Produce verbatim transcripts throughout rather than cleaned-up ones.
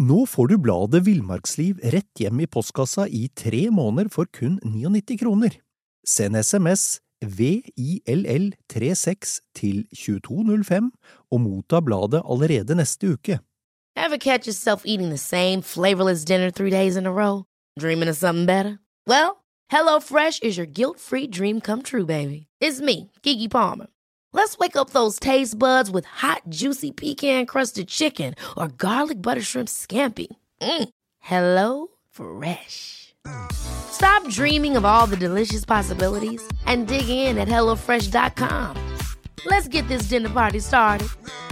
Nå får du bladet Villmarksliv rett hjem i postkassa i tre måneder for kun nittini kroner. Send sms V I L L trettiseks til tjueto null fem og motta bladet allerede neste uke. Ever catch yourself eating the same flavorless dinner three days in a row? Dreaming of something better? Well, HelloFresh is your guilt-free dream come true, baby. It's me, Keke Palmer. Let's wake up those taste buds with hot, juicy pecan-crusted chicken or garlic butter shrimp scampi. Mm. Hello Fresh. Stop dreaming of all the delicious possibilities and dig in at hello fresh dot com. Let's get this dinner party started.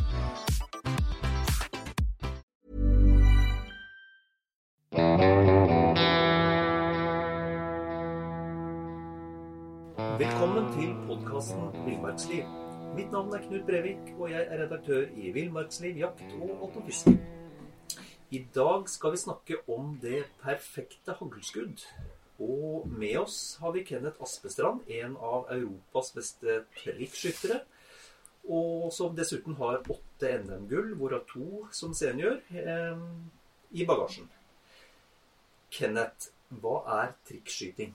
Velkommen til podcasten Villmarksliv. Mitt navn er Knut Brevik, og jeg er redaktør i Villmarksliv, jakt og alt om fiske. I dag skal vi snakke om det perfekte haglskudd. Og med oss har vi Kenneth Aspestrand, en av Europas beste trikkskyttere, og som dessuten har åtte N M-gull, hvorav to som senior, eh, i bagasjen. Kenneth, hva er trikkskyting?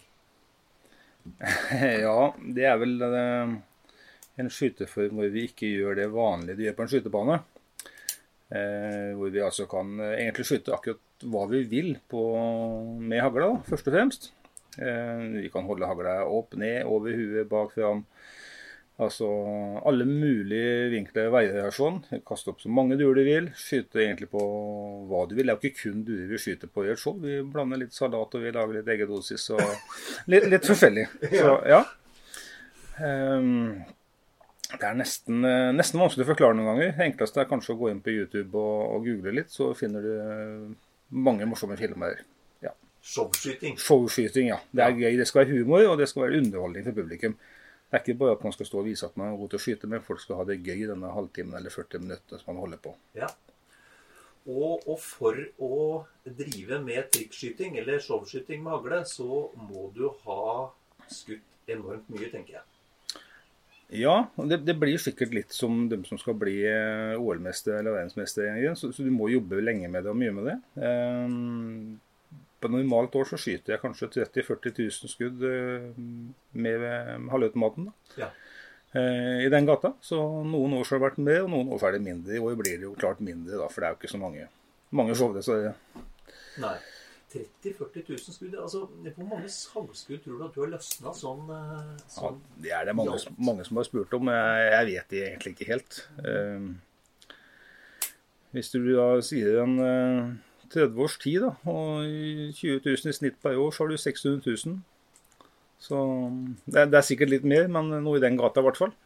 Ja, det er vel uh, en skyteform hvor vi ikke gjør det vanlige du gjør på en skytebane. Uh, hvor vi altså kan uh, egentlig skyte akkurat hva vi vil på, med hagla, da, først og fremst. Uh, vi kan holde hagla opp, ned, over huet, bak, fram. Altså alle mulige vinkler, variasjon. Kaste opp så mange duer du vil. Skyte egentlig på hva du vil. Det er jo ikke kun duer vi skyter på i et show. Vi blander litt salat og vi lager litt eggedosis og litt, litt forskjellig. Så ja. Um, det er nesten, nesten vanskelig å forklare noen ganger. Det enkleste er kanskje å gå inn på YouTube og, og google litt, så finner du mange morsomme filmer. Ja. Showskyting. Showskyting, ja. Det er gøy. Det skal være humor, og det skal være underholdning for publikum. Det er ikke bare at man skal stå og vise at man er god til å skyte, men folk skal ha det gøy denne halvtimen eller førti minutter som man holder på. Ja. Og, og for å drive med trikkskyting eller showskyting med hagle, så må du ha skutt enormt mye, tenker jeg. Ja, det, det blir sikkert litt som dem som skal bli O L-mester eller verdensmester igjen, så, så du må jobbe lenge med det og mye med det. Um, På normalt år så skyter jeg kanskje tretti til førti tusen skudd med halvautomaten ja. I den gata. Så noen år så har det vært mer, og noen år så er det mindre. I år blir det jo klart mindre, da, for det er jo ikke så mange, mange show det. Så det... Nei, tretti til førti tusen skudd. Altså, hvor mange salgskudd tror du at du har løsnet sånn? sånn ja, det er det mange, mange som har spurt om. Jeg, jeg vet det egentlig ikke helt. Uh, hvis du da sier en... Uh, tretti års tid da, og tjue tusen i snitt per år, så har du seks hundre tusen. Så det er, det er sikkert litt mer, men noe i den gata i hvert fall.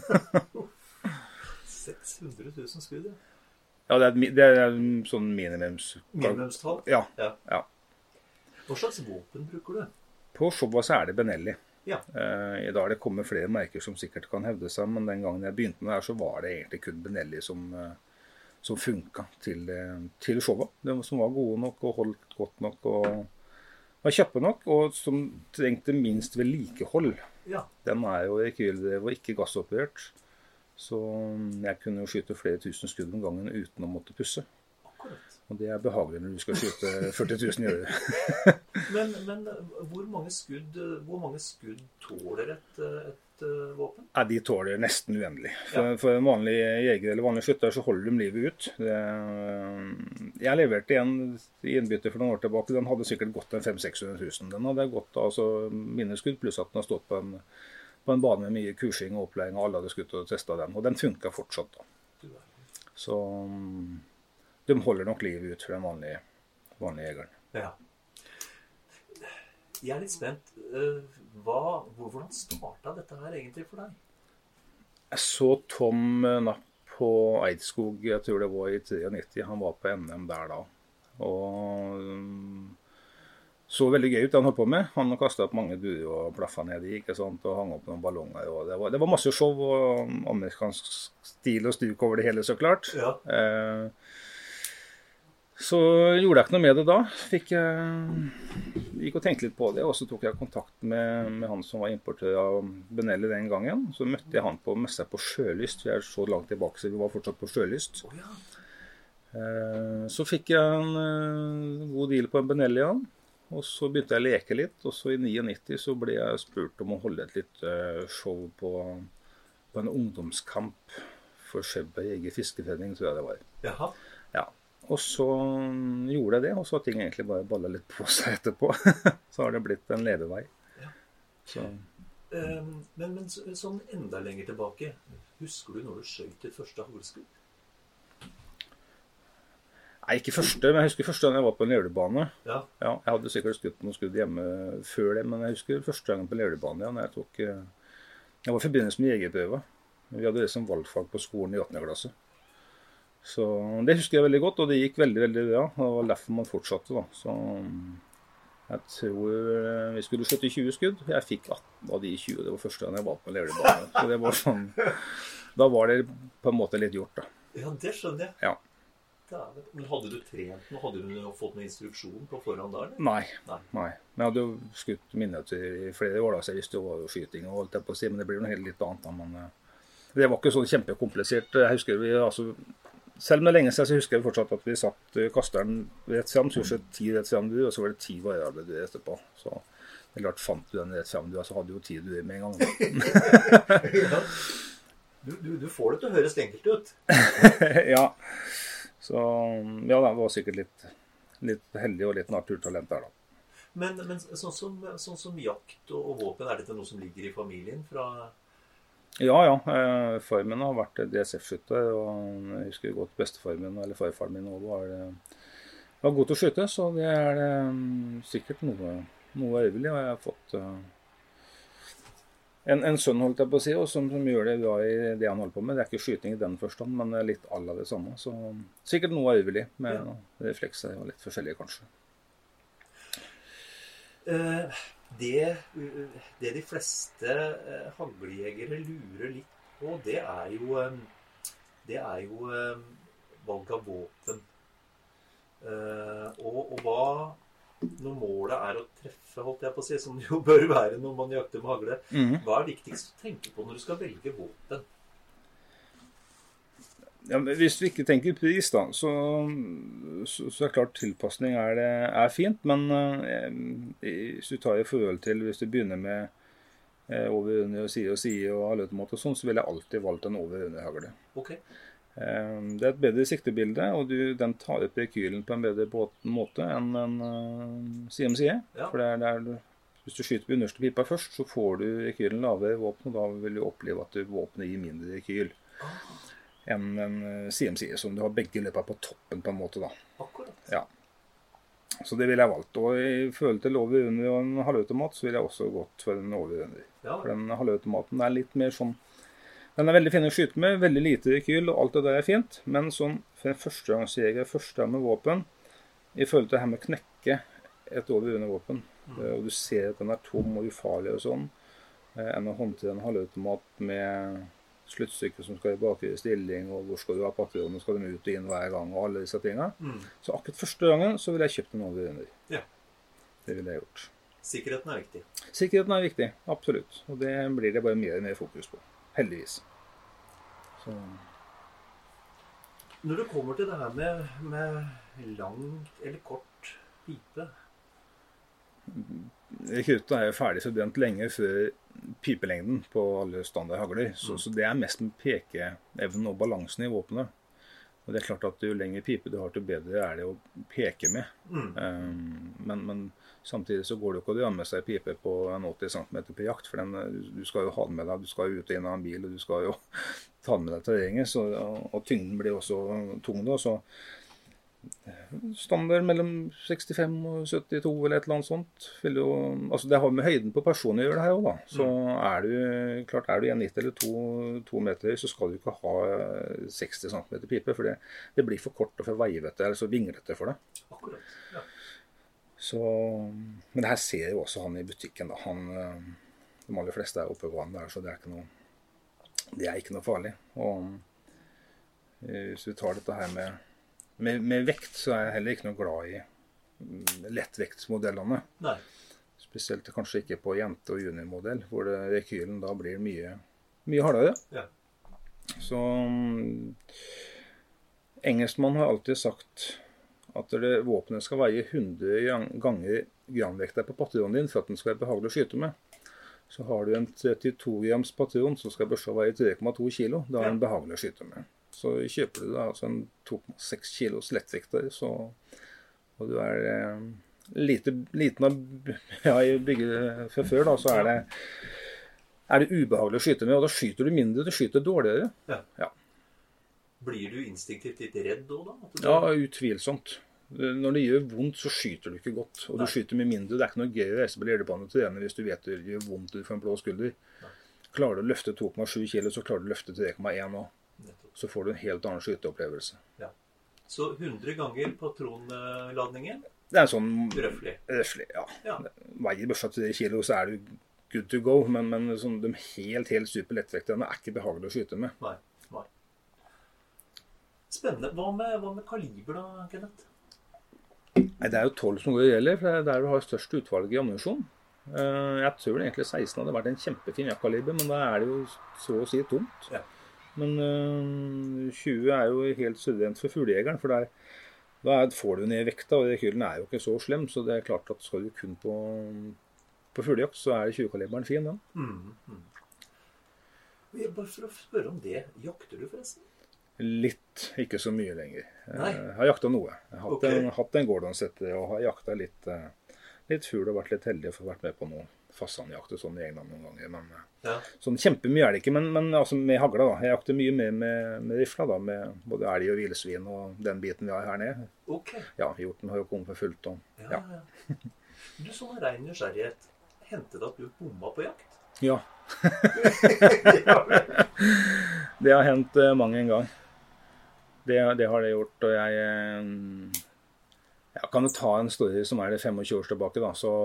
seks hundre tusen skudd, ja. Ja, det er, det er sånn minimums... Minimumstall? Ja, ja. ja. Hva slags våpen bruker du? På showa så er det Benelli. Ja. Uh, I dag det kommer flere merker som sikkert kan hevde seg, men den gangen jeg begynte med det her, så var det egentlig kun Benelli som... Uh, som funket til, til showet. De som var gode nok og holdt godt nok og var kjappe nok, og som trengte minst vedlikehold. Ja. Den er jo rekylrev og ikke gassoperert, så jeg kunne jo skyte flere tusen skudd om gangen uten å måtte pusse. Akkurat. Og det er behagelig når du skal skyte førti tusen i øret. men men hvor, mange skudd, hvor mange skudd tåler et, et våpen? Ja, de tåler nesten uendelig. For, ja. For en vanlig jeger eller vanlig skytter så holder de livet ut. Det, jeg leverte en i innbytte for noen år tilbake. Den hadde sikkert gått en fem til seks hundre tusen. Den hadde gått altså minneskudd, pluss at den har stått på en, på en bane med mye kursing og opplæring, og alle hadde skutt og testet den. Og den funket fortsatt da. Så de holder nok livet ut for den vanlige, vanlige jegeren. Ja. Jeg er litt spent. Hva, hvordan startet dette her egentlig for deg? Jeg så Tom Napp på Eidskog, jeg tror det var i nittini. Han var på N M der da. Og så veldig gøy ut det han holdt på med. Han kastet opp mange duer og plaffet ned i, ikke sant? Og hang opp noen ballonger. Og det, var, det var masse show og amerikansk stil og stuk over det hele, så klart. Ja. Eh, Så gjorde jeg ikke noe med det da. Fikk jeg, gikk og tenkte litt på det, og så tok jeg kontakt med, med han som var importør av Benelli den gangen. Så møtte jeg han på messa på Sjølyst. Vi er så langt tilbake, så vi var fortsatt på Sjølyst. Oh, ja. Eh, så fikk jeg en eh, god deal på en Benelli, og så begynte jeg å leke litt, og så i nittioni så ble jeg spurt om å holde et litt eh, show på, på en ungdomskamp for Skjebberg Jeger Fiskeforening, tror jeg det var. Jaha. Ja, og så gjorde jeg det, og så har ting egentlig bare ballet litt på seg etterpå. Så har det blitt en levevei. Ja. Så. Um, men, men så, sånn enda lenger tilbake, husker du når du skjøt ditt første haglskudd? Nei, ikke første, men jeg husker første gang jeg var på en levdebane. Ja. Ja, jeg hadde sikkert skutt noen skudd hjemme før det, men jeg husker første gangen på levdebane, ja, når jeg tok, jeg var i forbindelse med jegerprøver. Vi hadde det som valgfag på skolen i åttende klasse. Så det husker jeg veldig godt, og det gikk veldig, veldig bra. Det var derfor man fortsatte da. Så jeg tror vi skulle skjøtte tjue skudd. Jeg fikk atten av de tjue, det var første gang jeg var på en levdebane. Så det var sånn, da var det på en måte litt gjort da. Ja, det skjønner jeg. Ja. Men hadde du trent noe? Hadde du fått noen instruksjon på forhånd da? Eller? Nei, nei, nei. Men jeg hadde jo skutt minneter i flere år da, så jeg visste jo hva skyting og alt det på å si, men det blir jo noe helt litt annet da. Men det var ikke så kjempekomplisert. Jeg husker vi, altså, selv om det er lenge siden, så husker jeg fortsatt at vi satt kasteren rett frem, så var det ti rett frem duer, og så var det ti variabler duer etterpå. Så det er klart, fant du den rett frem duer, så hadde du jo ti duer med en gang. Ja. du, du, du får det til å høres enkelt ut. Ja. Så ja, det var sikkert litt, litt heldig og litt naturtalent der da. Men, men sånn, som, sånn som jakt og, og våpen, er dette noe som ligger i familien fra... Ja, ja. Eh, far min har vært D S F-skytter, og jeg husker godt bestefar min, eller farfaren min også var, var god til å skyte, så det er um, sikkert noe, noe øyelig, og jeg har fått uh, en, en sønn, holdt jeg på å si, og som, som gjør det bra i det han holder på med. Det er ikke skyting i den forstand, men litt alle det samme, så sikkert noe øyelig med ja. Reflekser og litt forskjellige kanskje. Uh, det, det de fleste uh, haglejegere lurer litt på, det er jo, um, det er jo um, valg av våpen. Uh, og, og hva, når målet er å treffe, holdt jeg på å si, som det jo bør være når man jakter med hagle, mm. hva er viktigst å tenke på når du skal velge våpen? Ja, hvis du ikke tenker pris da, så, så, så er klart tilpasning er, er fint, men eh, hvis du tar i forhold til, hvis du begynner med eh, over, under og side og side og halvautomat og sånn, så vil jeg alltid valgt en over under hagle. Ok. Eh, det er et bedre siktebilde, og du, den tar opp rekylen på en bedre måte enn en uh, side om side. Ja. For det er, det er, hvis du skyter på underste pipa først, så får du rekylen lavere i våpen, og da vil du oppleve at våpenet gir mindre rekyl. Ah. enn en side om side, som du har begge løpet på toppen på en måte da. Akkurat. Ja. Så det vil jeg valgt. Og i forhold til over under og en halvautomat, så vil jeg også gått for en over under. Ja. For den halvautomaten er litt mer sånn, den er veldig fin å skyte med, veldig lite rekyl, og alt det der er fint, men sånn, for en førstegangsjeger, første gang med våpen, i forhold til det her med å knekke et over under våpen, mm. og du ser at den er tom og ufarlig og sånn, enn å håndtere en halvautomat med sluttstykker som skal i bakre stilling, og hvor skal du ha patroner, skal de ut og inn hver gang, og alle disse tingene. Mm. Så akkurat første gangen så vil jeg kjøpt en over under. Ja. Det vil jeg gjort. Sikkerheten er viktig. Sikkerheten er viktig, absolutt. Og det blir det bare mer og mer fokus på. Heldigvis. Så. Når det kommer til det her med, med lang eller kort pipe, Rekrutten er jo ferdig forbrent lenge før pipelengden på alle standardhagler, så, mm. så det er mest med pekeevnen og balansen i våpenet. Og det er klart at jo lengre pipe du har, til bedre er det å peke med. Mm. Um, men, men samtidig så går det jo ikke å dra med seg pipe på en åtti centimeter på jakt, for den, du skal jo ha den med deg, du skal jo ut og inn av en bil, og du skal jo ta den med deg terrenget, så, og, og tyngden blir også tung da, så standard mellom sekstifem og syttito eller et eller annet sånt. Jo, altså det har med høyden på personen å gjøre det her også da. Så er du, klart er du en nitti eller to, to meter, så skal du ikke ha seksti centimeter pipe, for det, det blir for kort og for veivete, eller så vinglete for det. Akkurat, ja. Så, men det her ser jo også han i butikken da. Han, de aller fleste er oppe på vann der, så det er ikke noe, det er ikke noe farlig. Og hvis vi tar dette her med Med, med vekt så er jeg heller ikke noe glad i lettvektsmodellene. Nei. Spesielt kanskje ikke på jente- og juniormodell, hvor det, rekylen da blir mye, mye hardere. Ja. Så Engelskmann har alltid sagt at det våpenet skal veie hundre ganger gramvekta på patronen din for at den skal være behagelig å skyte med. Så har du en trettito grams patron som skal børsa veie tre komma to kilo, da er den behagelig å skyte med. Så kjøper du da altså en to komma seks kilos lettvekter, så, og du er eh, lite, liten av ja, i bygget fra før, da, så er det, er det ubehagelig å skyte med, og da skyter du mindre, du skyter dårligere. Ja. Ja. Blir du instinktivt litt redd da? da? Du... Ja, utvilsomt. Når det gjør vondt, så skyter du ikke godt, og du Nei. Skyter med mindre. Det er ikke noe gøy å reise på lederbanen og trene hvis du vet det gjør vondt for en blå skulder. Nei. Klarer du å løfte to komma sju kilo, så klarer du å løfte tre komma en nå. Så får du en helt annen skyteopplevelse. Ja. Så hundre ganger patronladningen? Det er sånn røffelig. Røffelig, ja. ja. Veier børsa tre kilo, så er du good to go, men, men sånn, de helt, helt super lettvektene er ikke behagelig å skyte med. Nei, nei. Spennende. Hva med, hva med kaliber da, Kenneth? Nei, det er jo tolv som går i gjelder, for det er der du har størst utvalg i ammunisjon. Jeg tror egentlig seksten hadde vært en kjempefin jakkaliber, men da er det jo så å si tomt. Ja. Men uh, tjue er jo helt suverent for fuglejegeren, for der, da får du ned vekta, og rekylen er jo ikke så slem, så det er klart at skal du kun på, på fuglejakt, så er tjue-kaliberen fin, da. Mm, mm. Bare for å spørre om det, jakter du forresten? Litt, ikke så mye lenger. Nei. Jeg har jaktet noe. Jeg har hatt, okay. en, hatt en Gordon-setter, og har jaktet litt, litt fugl, og vært litt heldig for å ha vært med på noe fasanjakter sånn i England noen ganger, men ja. Sånn kjempemye er det ikke, men, men altså med hagla da. Jeg jakter mye mer med, med rifla da, med både elg og vilsvin og den biten vi har her nede. Ok. Ja, hjorten har jo kommet for fullt. Og, ja, ja. ja. Du, sånn er rein nysgjerrighet. Hendte det at du bomma på jakt? Ja. Det har hendt uh, mange en gang. Det, det har det gjort, og jeg, jeg kan jo ta en story som er det tjuefem år tilbake da, så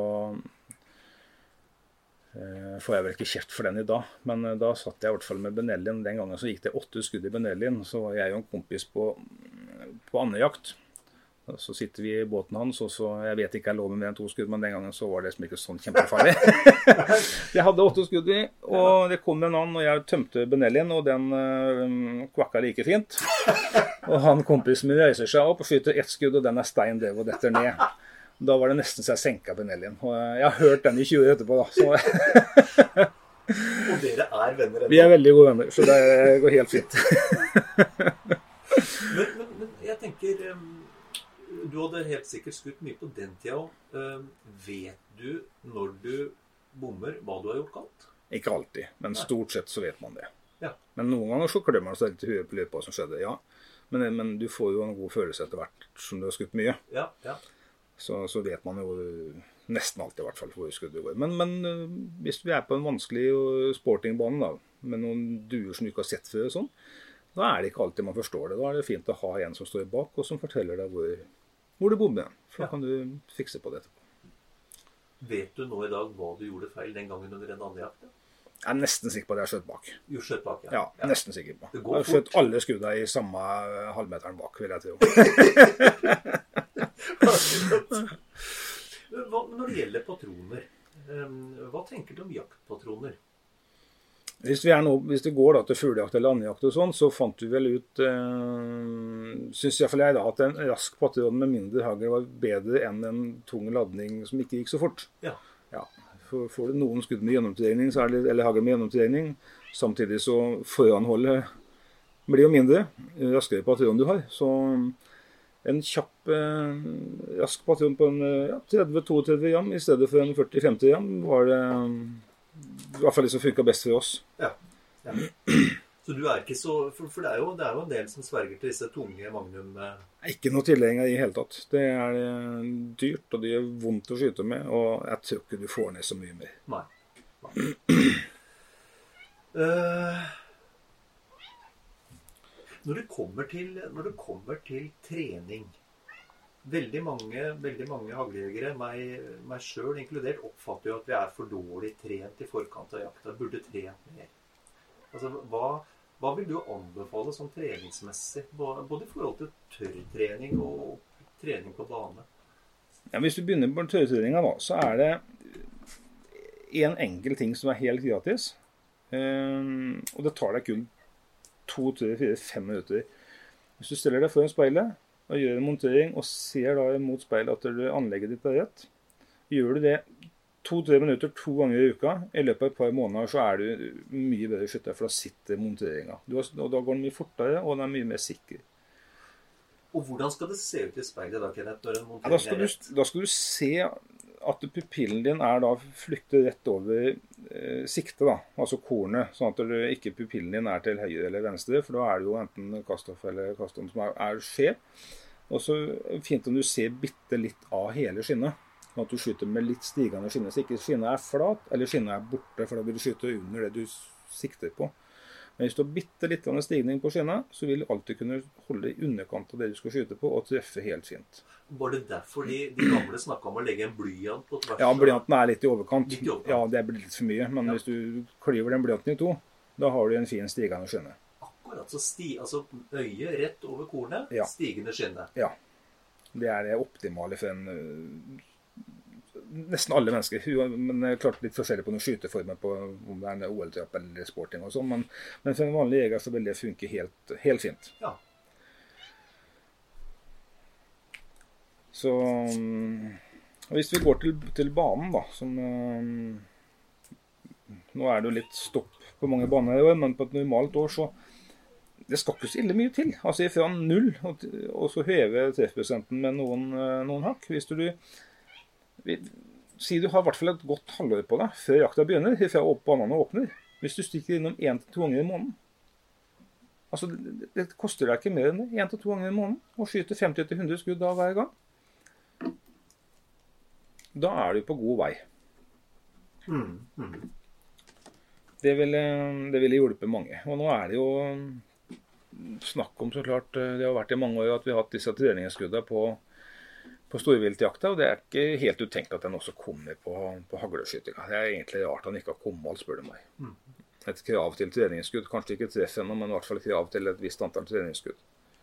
eh, får jeg vel ikke kjeft for den i dag, men da satt jeg i hvert fall med Benellin. Den gangen så gikk det åtte skudd i Benellin, så var jeg og en kompis på, på andejakt. Så sitter vi i båten hans, og så, jeg vet ikke jeg lover mer enn to skudd, men den gangen så var det liksom ikke sånn kjempefarlig. Jeg hadde åtte skudd i, og det kom en annen, og jeg tømte Benellin, og den øh, kvakka like fint. Og han kompisen min reiser seg opp og skyter ett skudd, og den er stein døv og detter ned. Da var det nesten så jeg senket Benellin. Og jeg har hørt den i tjue etterpå da. Så. Og dere er venner ennå? Vi er veldig gode venner, så det går helt fint. men, men, men jeg tenker... Um... Du hadde helt sikkert skutt mye på den tida. Uh, vet du når du bommer hva du har gjort galt? Ikke alltid, men stort sett så vet man det. Ja. Men noen ganger så klemmer man seg litt i huet på løpet som skjedde, ja. Men, men du får jo en god følelse etter hvert som du har skutt mye. Ja, ja. Så, så vet man jo nesten alltid i hvert fall hvor skuddet går. Men, men hvis vi er på en vanskelig sportingbane da, med noen duer som du ikke har sett før og sånn, da er det ikke alltid man forstår det. Da er det fint å ha en som står bak og som forteller deg hvor hvor du bommer, for da ja. Kan du fikse på det etterpå. Vet du nå i dag hva du gjorde feil den gangen under en annen jakt? Jeg er nesten sikker på at jeg har skjøtt bak. Du skjøtt bak, ja. Ja, ja. Nesten sikker på. Jeg har skjøtt alle skuddene i samme halvmeteren bak, vil jeg tro. Hva, når det gjelder patroner, hva tenker du om jaktpatroner? Hvis, vi er nå, hvis det går da, til fuglejakt eller andejakt og sånn, så fant vi vel ut, eh, synes i hvert fall jeg da, at en rask patron med mindre hagl var bedre enn en tung ladning som ikke gikk så fort. Ja. Ja. For, får du noen skudd med gjennomtrening, så er det, eller hagl med gjennomtrening, samtidig så foranholdet blir jo mindre, raskere patron du har. Så en kjapp, eh, rask patron på en ja, tretti til to gram i stedet for en førti til femti gram var det... I hvert fall det som funker best for oss. Ja, ja. Så du er ikke så... For, for det, er jo, det er jo en del som sverger til disse tunge magnum... Ikke noe tilhenger i hele tatt. Det er dyrt, og det gjør vondt å skyte med, og jeg tror ikke du får ned så mye mer. Nei. Nei. uh, når, det kommer til, når det kommer til trening... Veldig mange, veldig mange haglejegere, meg, meg selv inkludert, oppfatter jo at vi er for dårlig trent i forkant av jakta. Burde trent mer. Altså, hva, hva vil du anbefale som treningsmessig? Både i forhold til tørrtrening og trening på bane. Ja, hvis du begynner på tørrtreninga da, så er det en enkel ting som er helt gratis. Um, og det tar deg kun to, tre, fire, fem minutter. Hvis du stiller deg foran speilet og gjør en montering og ser da mot speilet at du anlegget ditt er rett, gjør du det to-tre minutter to ganger i uka, i løpet av et par måneder så er du mye bedre skytter, for da sitter monteringen. Du har, og da går den mye fortere, og den er mye mer sikker. Og hvordan skal det se ut i speilet da, Kenneth, når en montering ja, da, skal er rett? du, da skal du se at pupillen din er da flyktet rett over eh, sikte, da, altså kornet, sånn at du, ikke pupillen din er til høyre eller venstre, for da er det jo enten kaststoff eller kaston som er, er skjev. Og så er det fint om du ser bitte litt av hele skinnet, sånn at du skyter med litt stigende skinne, så ikke skinnet er flat, eller skinnet er borte, for da vil du skyte under det du sikter på. Men hvis du har bitte litt av en stigning på skinnet, så vil du alltid kunne holde i underkant av det du skal skyte på, og treffe helt fint. Var det derfor de, de gamle snakket om å legge en blyant på tvers? Ja, blyanten er litt i overkant. Litt i overkant. Ja, det blir litt for mye, men ja. Hvis du klyver den blyanten i to, da har du en fin stigende skinne. Akkurat, så sti, altså øyet rett over kornet, ja. Stigende skinne. Ja, det er det optimale for en... Nesten alle mennesker, men det er klart litt forskjellig på noen skyteformer på om det er en O L-trapp eller sporting og sånn, men, men for en vanlig jeger så vil det funke helt, helt fint. Ja. Så hvis vi går til, til banen da, som nå er det jo litt stopp på mange baner i år, men på et normalt år så det skal ikke så ille mye til. Altså fra null, og, og så heve treffprosenten med noen, noen hakk. Hvis du Si du har i hvert fall et godt halvår på deg før jakta begynner, fra banene åpner. Hvis du stikker innom en til to ganger i måneden. Altså, det, det koster deg ikke mer enn en til to ganger i måneden, og skyter femti til hundre skudd av hver gang. Da er du på god vei. Mm, mm. Det ville, det ville hjulpet mange. Og nå er det jo snakk om, så klart, det har vært i mange år at vi har hatt disse treningsskuddene på på storviltjakta, og det er ikke helt utenkt at den også kommer på, på hagleskytinga. Det er egentlig rart at den ikke har kommet alt, spør du meg. Mm. Et krav til treningsskudd, kanskje ikke treff ennå, men i hvert fall krav til et visst antall treningsskudd.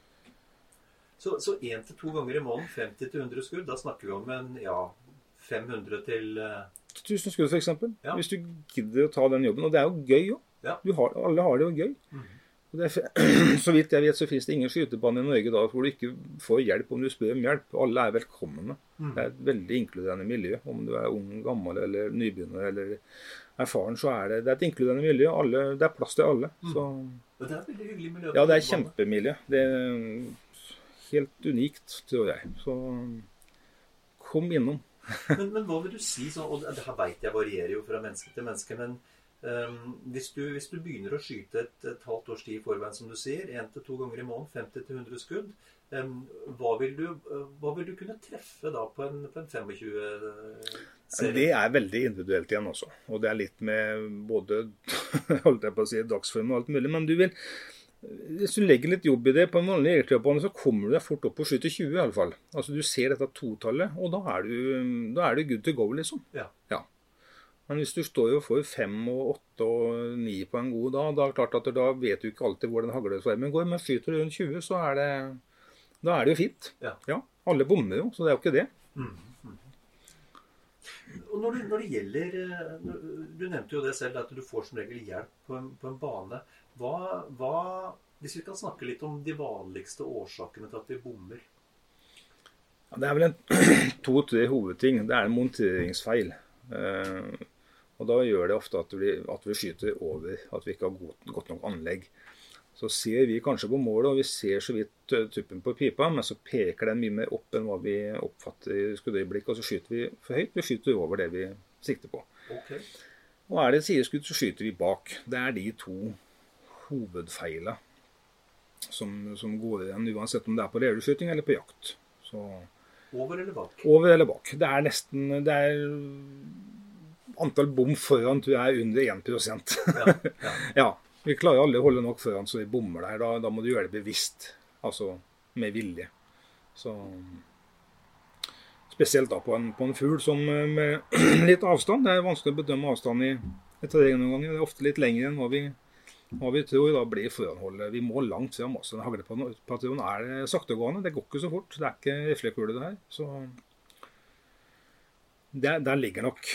Så, så en til to ganger i måneden, femti til hundre skudd, da snakker vi om en, ja, fem hundre til... Uh... tusen skudd for eksempel, ja. Hvis du gidder å ta den jobben, og det er jo gøy jo. Ja. Alle har det jo gøy. Mm. Og det er, så vidt jeg vet så finnes det ingen skytebane i Norge da hvor du ikke får hjelp om du spør om hjelp. Alle er velkomne. Mm. Det er et veldig inkluderende miljø. Om du er ung, gammel eller nybegynner eller erfaren, så er det, det er et inkluderende miljø. Alle, det er plass til alle. Mm. Så, det er et veldig hyggelig miljø. Ja, det er kjempemiljø. Det er helt unikt, tror jeg. Så kom innom. men, men hva vil du si? Så, og det her vet jeg varierer jo fra menneske til menneske, men Um, hvis, du, hvis du begynner å skyte et, et halvt års tid i forveien, som du sier, en til to ganger i måneden, femti til hundre skudd, um, hva, vil du, uh, hva vil du kunne treffe da på en, på en tjuefem-serie? Det er veldig individuelt igjen også, og det er litt med både holdt jeg på å si, dagsform og alt mulig, men du vil, hvis du legger litt jobb i det på en vanlig jegertrapane, så kommer du deg fort opp på sju til tjue i alle fall. Altså du ser dette totallet, og da er du, da er du good to go liksom. Ja. Ja. Men hvis du står jo for fem og åtte og ni på en god dag, da er det klart at da vet du ikke alltid hvor den haglesvermen går, men skyter du rundt tjue, så er det, da er det jo fint. Ja. Ja, alle bommer jo, så det er jo ikke det. Mm. Mm. Og når det, når det gjelder, du nevnte jo det selv, at du får som regel hjelp på en, på en bane. Hva, hva, hvis vi kan snakke litt om de vanligste årsakene til at vi bommer? Ja, det er vel en to-tre hovedting. Det er en monteringsfeil. Uh, og da gjør det ofte at vi, at vi skyter over, at vi ikke har godt, godt nok anlegg. Så ser vi kanskje på målet, og vi ser så vidt tuppen på pipa, men så peker den mye mer opp enn hva vi oppfatter i skuddøyeblikk, og så skyter vi for høyt, vi skyter over det vi sikter på. Okay. Og er det et sideskudd, så skyter vi bak. Det er de to hovedfeilene som, som går igjen, uansett om det er på reveskyting eller på jakt. Så... Over eller bak? Over eller bak. Det er nesten, det er antall bom foran, tror jeg, er under én prosent. Ja, ja. Ja, vi klarer aldri å holde nok foran, så vi bommer der. Da, da må du gjøre det bevisst, altså med vilje. Så, spesielt da på en, på en fugl som med litt avstand, det er vanskelig å bedømme avstand i, i terrenget noen ganger. Det er ofte litt lenger enn hva vi, hva vi tror da blir foranholdet. Vi må langt frem også. Den haglepatronen er saktegående, det går ikke så fort. Det er ikke riflekule det her. Så der, der ligger nok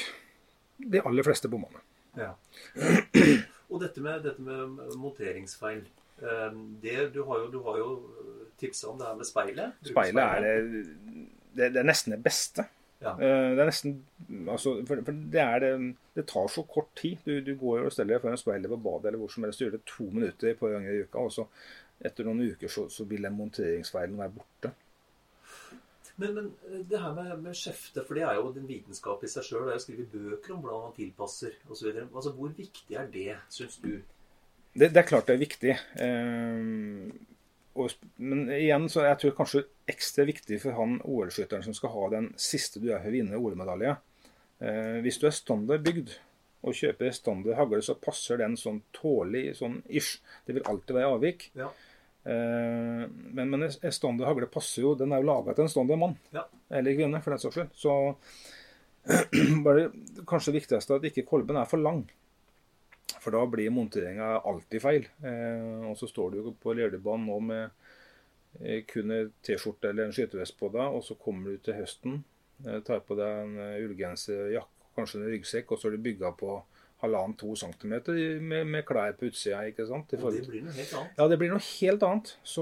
de aller fleste bommene. Ja. Og dette med, dette med monteringsfeil, Det, du, har jo, du har jo tipset om det her med speilet. Speilet er det, det, det er nesten det beste. Ja. Det er nesten, altså, for, for det, er det, det tar så kort tid. Du, du går og steller deg foran speilet på badet eller hvor som helst, du gjør det to minutter på ganger i uka, og så etter noen uker så, så vil den monteringsfeilen være borte. Men, men det her med, med skjefte, for det er jo den vitenskap i seg selv, det er å skrive bøker om hvordan man tilpasser, og så videre. Altså, hvor viktig er det, synes du? Det, det er klart det er viktig. Eh, og, men igjen, så jeg tror kanskje ekstra viktig for han O L-skytteren som skal ha den siste du er for å vinne O L-medalje. Eh, hvis du er standardbygd og kjøper standard hagle, så passer den sånn tålig, sånn ish. Det vil alltid være avvik. Ja. Men, men en standard hagle passer jo, den er jo laget til en standard mann, ja. Eller kvinne for den saks skyld. Så bare kanskje det viktigste er at ikke kolben er for lang, for da blir monteringen alltid feil. Eh, og så står du jo på lederbanen nå med eh, kun en t-skjorte eller en skytevest på deg, og så kommer du til høsten, eh, tar på deg en ullgenser, jakke, kanskje en ryggsekk, og så er du bygget på halvannen to centimeter med, med klær på utsida, ikke sant? Og det blir noe helt annet. Ja, det blir noe helt annet. Så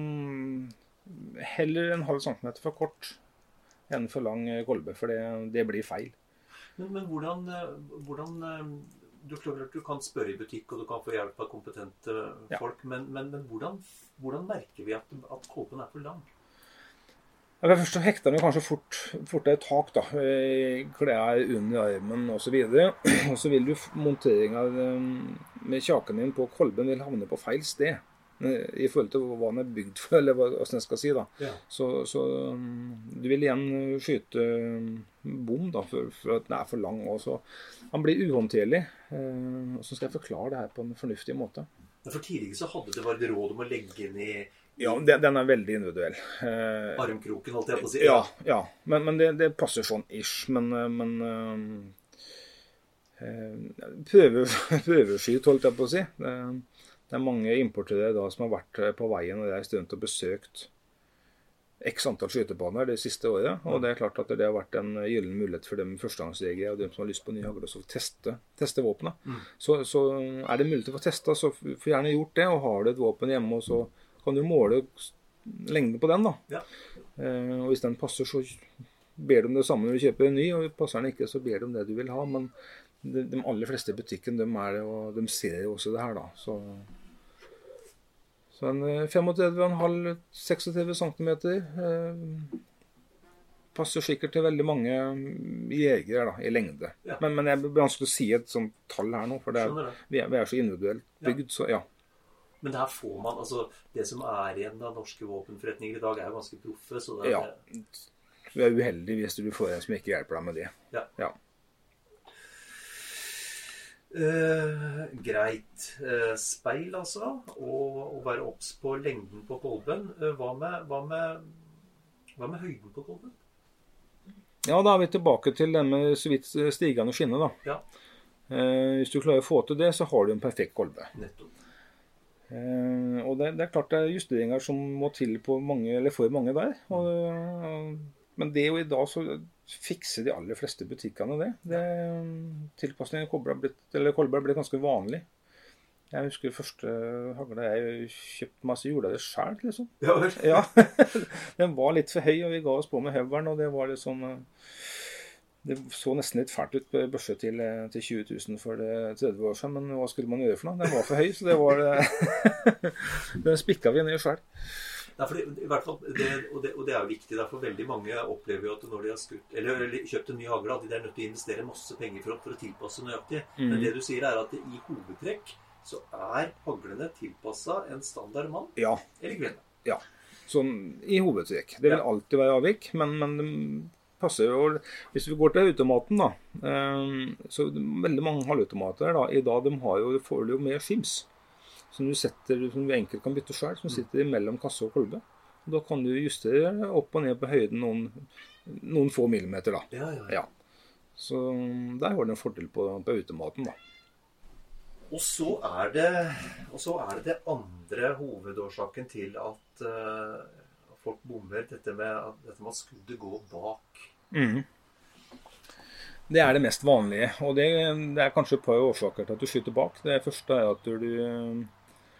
heller en halv centimeter for kort enn for lang kolbe, for det, det blir feil. Men, men hvordan, hvordan du, du kan spørre i butikk, og du kan få hjelp av kompetente folk, ja. men, men, men hvordan, hvordan merker vi at, at kolben er for lang? Ja, først så hekter den kanskje fort, fort et tak da, klær under armen og så videre, og så vil du monteringen med kjaken din på kolben vil havne på feil sted, i forhold til hva den er bygd for, eller hva jeg skal si da. Ja. Så, så du vil igjen skyte bom da, for, for at den er for lang, og så han blir uhåndterlig, og så skal jeg forklare det her på en fornuftig måte. For tidligere så hadde det vært råd om å legge inn i Ja, den er veldig individuell. Eh, Armkroken, holdt jeg på å si. Ja, ja. Men, men det, det passer sånn ish. Men, men eh, prøver, prøverskyt, holdt jeg på å si. Det, det er mange importere da som har vært på veien og reist rundt og besøkt x antall skytebaner det siste året. Og det er klart at det har vært en gyllen mulighet for dem førstegangsjegere og dem som har lyst på nye hagler å teste, teste våpenet. Mm. Så, så er det mulig til å få testet, så får gjerne gjort det. Og har du et våpen hjemme, og så kan du måle lengden på den da. Ja. Eh, og hvis den passer, så ber du om det samme når du kjøper en ny, og passer den ikke, så ber du om det du vil ha. Men de, de aller fleste i butikken, de, er det, og de ser jo også det her da. Så, så en femogtredve komma fem til seksogtredve centimeter eh, passer sikkert til veldig mange jegere da, i lengde. Ja. Men, men jeg blir vanskelig å si et sånt tall her nå, for det er, vi, er, vi er så individuelt bygd, ja. Så ja. Men der får man, altså det som er igjen av norske våpenforretninger i dag er jo ganske proffe, så det er... Ja, du er uheldig hvis du får en som ikke hjelper deg med det. Ja. Ja. Uh, greit. Uh, speil altså, og, og være obs på lengden på kolben. Uh, hva, med, hva, med, hva med høyden på kolben? Ja, da er vi tilbake til den med så vidt stigende skinne da. Ja. Uh, hvis du klarer å få til det, så har du en perfekt kolbe. Nettopp. Uh, og det, det er klart det er justeringer som må til på mange, eller for mange der. Og, uh, men det jo i dag så fikser de aller fleste butikkene det. det tilpasningen av kolber har blitt, eller kolber har blitt ganske vanlig. Jeg husker første hagle jeg kjøpte masse, gjorde det selv liksom. Ja, ja. Den var litt for høy, og vi ga oss på med høveren, og det var liksom uh, det så nesten litt fælt ut på børse til, til tjue tusen for tretti år siden, men hva skulle man gjøre for noe? Den var for høy, så det var den spikket vi ned selv. Ja, for det, i hvert fall, det, og, det, og det er jo viktig, derfor veldig mange opplever jo at når de har skutt, eller, eller kjøpt en ny hagle, at de er nødt til å investere masse penger for, for å tilpasse nøyaktig. Mm. Men det du sier er at det, i hovedtrekk så er haglene tilpasset en standard mann ja. Eller kvinne. Ja, sånn i hovedtrekk. Det vil ja. Alltid være avvik, men, men passer jo, hvis vi går til automaten da, så veldig mange halvautomater da, i dag de har jo, får jo mer skims, som du setter, som du enkelt kan bytte selv, som sitter mellom kasse og kolbe. Og da kan du justere opp og ned på høyden noen, noen få millimeter da. Ja, ja, ja. Så der har du en fordel på, på automaten da. Og så er det, og så er det det andre hovedårsaken til at uh, folk bommer, dette med at, dette med at skuddet går bak. Mm. Det er det mest vanlige, og det, det er kanskje et par årsaker til at du skyter bak. Det første er at du,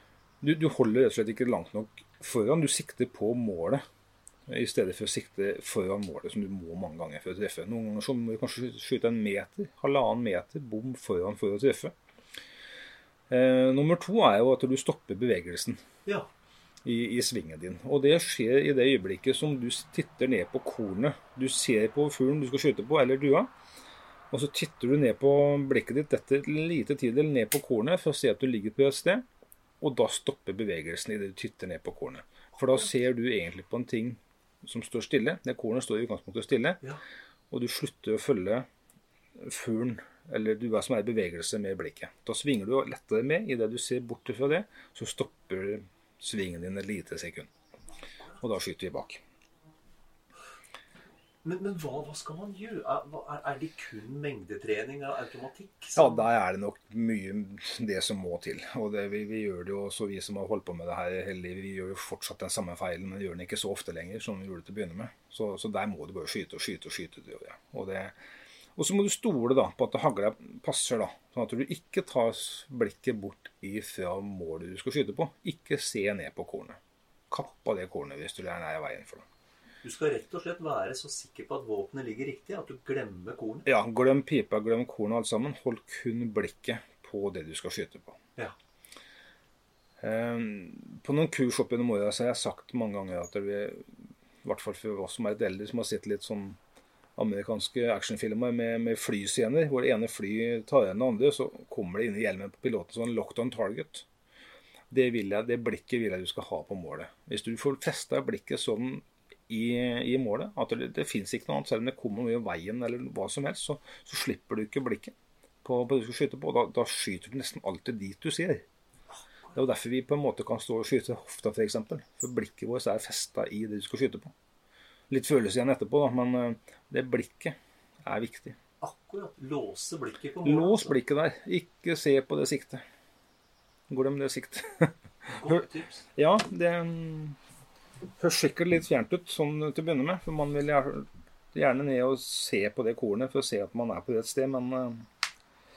Du, du holder rett og slett ikke langt nok foran, du sikter på målet, i stedet for å sikte foran målet, som du må mange ganger for å treffe. Noen ganger så må du kanskje skyte en meter, halvannen meter, bom foran for å treffe. Eh, nummer to er jo at du stopper bevegelsen Ja. i, i svingen din. Og det skjer i det øyeblikket som du titter ned på kornet. Du ser på fuglen du skal skyte på, eller dua, og så titter du ned på blikket ditt etter lite tid eller ned på kornet for å se at du ligger på et sted, og da stopper bevegelsen i det du titter ned på kornet. For da ser du egentlig på en ting som står stille. Det kornet står i utgangspunktet stille, Ja. og du slutter å følge fuglen, eller du er som er i bevegelse med blikket. Da svinger du lettere med. I det du ser bort fra det, så stopper svingen din et lite sekund. Og da skyter vi bak. Men, men hva, hva skal man gjøre? Er, hva- er, er det kun mengdetrening av automatikk? Ja, som- der er det nok mye det som må til. Og det, vi, vi gjør det jo også, vi som har holdt på med det her hele livet, vi gjør jo fortsatt den samme feilen, men gjør den ikke så ofte lenger som vi gjorde det til å begynne med. Så, så der må du bare skyte og skyte og skyte. Det, og, det, og så må du stole da, på at hagla passer, da, sånn at du ikke tar blikket bort ifra målet du skal skyte på. Ikke se ned på kornet. Kapp av det kornet hvis du er nær veien for det. Du skal rett og slett være så sikker på at våpenet ligger riktig, at du glemmer kornet. Ja, glem pipa, glem kornet alt sammen. Hold kun blikket på det du skal skyte på. Ja. Um, på noen kurs opp gjennom året så har jeg sagt mange ganger at det er, i hvert fall for oss som er litt eldre, som har sett litt sånn amerikanske actionfilmer med, med flyscener, hvor det ene fly tar igjen det andre, så kommer det inn i hjelmen på piloten sånn locked on target. Det, vil jeg, det blikket vil jeg du skal ha på målet. Hvis du får festet blikket sånn I, i målet, at det, det finnes ikke noe annet, selv om det kommer noe i veien eller hva som helst, så, så slipper du ikke blikket på, på det du skal skyte på, og da, da skyter du nesten alltid dit du ser. Det er jo derfor vi på en måte kan stå og skyte hofta for eksempel, for blikket vårt er festet i det du skal skyte på. Litt følelse igjen etterpå da, men det blikket er viktig. Akkurat. Låse blikket på målet. Lås blikket der, ikke se på det siktet. Glem det siktet. Godt tips. Ja, det høres sikkert litt fjernt ut sånn til å begynne med, for man vil gjerne ned og se på det kornet for å se at man er på rett sted, men uh,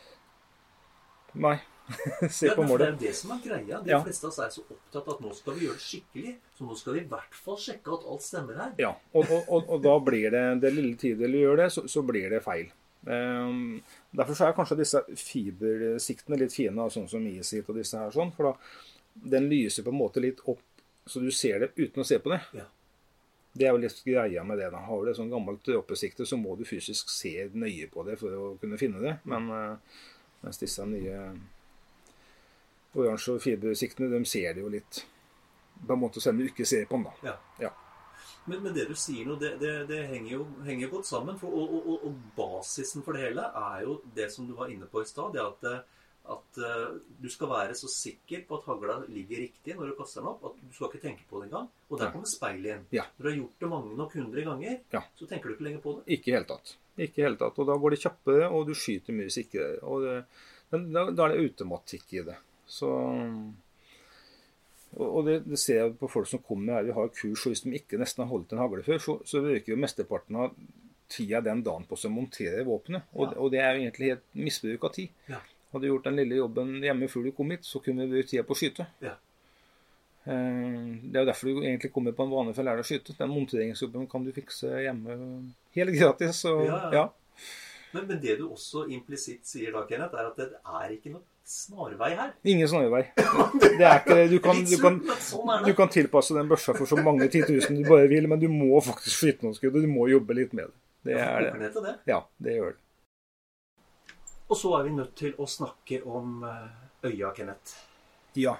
nei, se Ja, på det er målet. det som er greia. De Ja. fleste av oss er så opptatt at nå skal vi gjøre det skikkelig, så nå skal vi i hvert fall sjekke at alt stemmer her. Ja, og, og, og, og da blir det, det lille tid du gjør det, så, så blir det feil. Um, derfor så er kanskje disse fibersiktene litt fine, sånn som Easyt og disse her sånn, for da den lyser på en måte litt opp, så du ser det uten å se på det. Ja. Det er jo litt greia med det da. Har du et sånn gammelt dråpesikte, så må du fysisk se nøye på det for å kunne finne det. Men uh, mens disse nye oransje og fibersiktene, de ser det jo litt på en måte selv om du ikke ser på den da. Ja. Ja. Men, men det du sier nå, det, det, det henger jo henger godt sammen. For, og, og, og basisen for det hele er jo det som du var inne på i stad, det at at uh, du skal være så sikker på at hagla ligger riktig når du kaster den opp, at du skal ikke tenke på det engang. Og der kommer speilet igjen. Ja. Når du har gjort det mange nok hundre ganger, Ja. så tenker du ikke lenger på det. Ikke helt tatt. Ikke helt tatt. Og da går det kjappere, og du skyter mye sikrere. Og det, da, da er det automatikk i det. Så, og og det, det ser jeg på folk som kommer her, vi har kurs, og hvis de ikke nesten har holdt en hagle før, så, så virker jo mesteparten av tida den dagen på å montere våpenet. Og, Ja. og det er jo egentlig helt misbruk av tid. Ja. Hadde du gjort den lille jobben hjemme før du kom hit, så kunne vi brukt tida på å skyte. Ja. Eh, Det er jo derfor du egentlig kommer på en vane for å lære å skyte. Den monteringsjobben kan du fikse hjemme helt gratis. Og, Ja, ja. ja. Men, men det du også implisitt sier da, Kenneth, er at det er ikke noe snarvei her. Ingen snarvei. Det er ikke det. Du kan, Litt du kan, sunt, men sånn er du det. kan tilpasse den børsa for så mange titusen du bare vil, men du må faktisk skyte noen skudd, og du må jobbe litt med det. Det Ja, er koker det. ned til det. Ja, det gjør det. Og så er vi nødt til å snakke om eh, øya, Kenneth. Ja.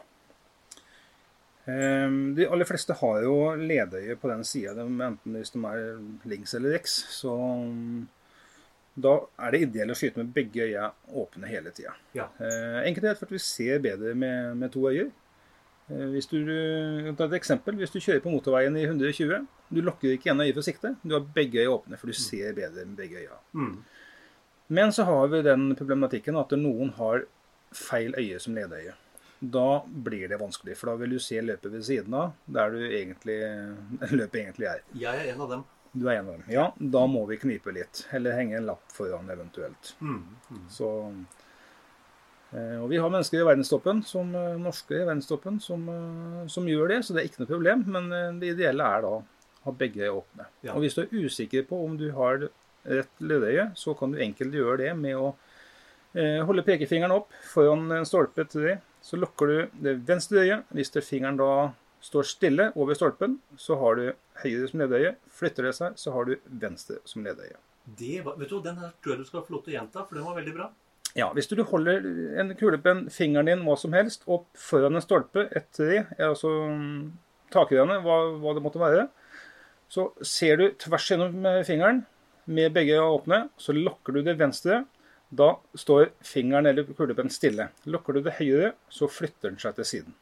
Ehm, De aller fleste har jo ledøye på den siden, de- enten hvis de er links eller rex, så um, da er det ideelt å skyte med begge øya åpne hele tiden. Ja. Eh, Enkelt er for at vi ser bedre med, med to øyer. Eh, Hvis du, ta et eksempel, hvis du kjører på motorveien i hundre og tjue, du lukker ikke en øye for sikte, du har begge øya åpne, for du ser bedre med begge øya. Mm. Men så har vi den problematikken at noen har feil øye som ledøye. Da blir det vanskelig, for da vil du se løpet ved siden av, der du egentlig, løpet egentlig er. Jeg er en av dem. Du er en av dem. Ja, da må vi knipe litt, eller henge en lapp foran eventuelt. Mm. Mm. Så Og vi har mennesker i verdenstoppen, som, norske i verdenstoppen, som, som gjør det, så det er ikke noe problem. Men det ideelle er da å ha begge øyne åpne. Ja. Og hvis du er usikker på om du har rett ledøye, så kan du enkelt gjøre det med å eh, holde pekefingeren opp foran en stolpe til deg. Så lukker du det venstre øyet. Hvis det fingeren da står stille over stolpen, så har du høyre som ledøye. Flytter det seg, så har du venstre som ledøye. Det var, vet du, den her tror jeg du skal få lov til å gjenta, for den var veldig bra. Ja, hvis du holder en kulepenn, fingeren din, hva som helst, opp foran en stolpe, et tre, altså takredene, hva, hva det måtte være, så ser du tvers gjennom fingeren, med begge åpne, så lukker du det venstre, da står fingeren eller kulepennen stille. Lukker du det høyre, så flytter den seg til siden.